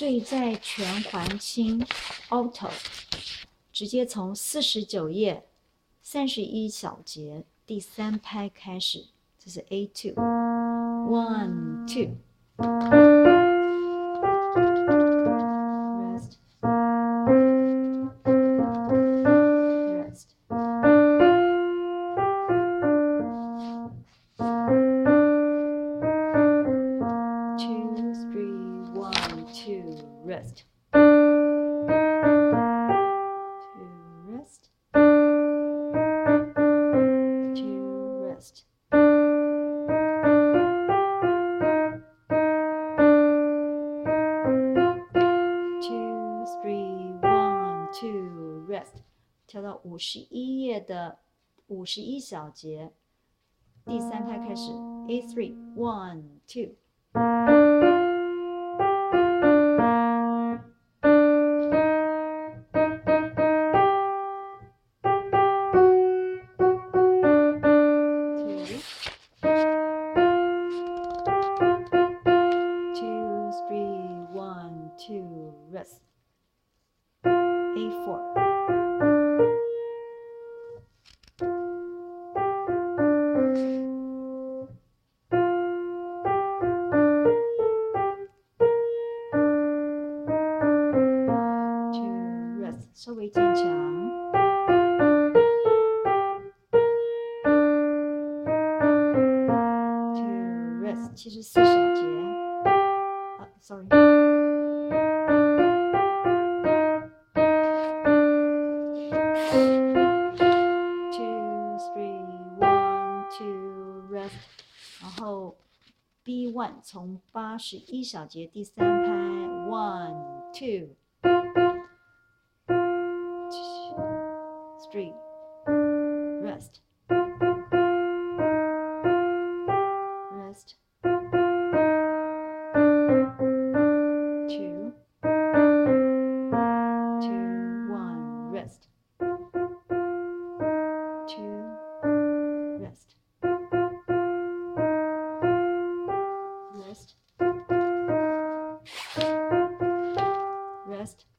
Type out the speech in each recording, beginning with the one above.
最在全环清 Auto， 直接从49页31小节第3拍开始，这是 A2 1 2 rest rest two three 1 2 rest rest， 跳到51页的51小节，第3拍开始 A3 1 2 2 rest A4 稍微渐强 ，2 rest 74小节，sorry， 2 3 1 2 rest， 然后 B1 从81小节第3拍 1 2 3 rest rest 2 2 1 rest 2 rest rest rest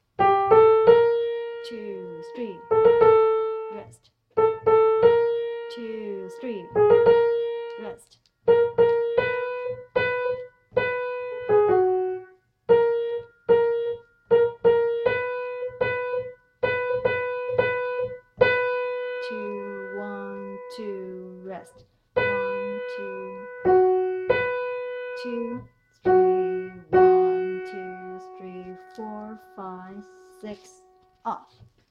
2 3 rest 2 3 rest 2 1 2 rest 1 2 2 3 1 2 3 4 5 6 off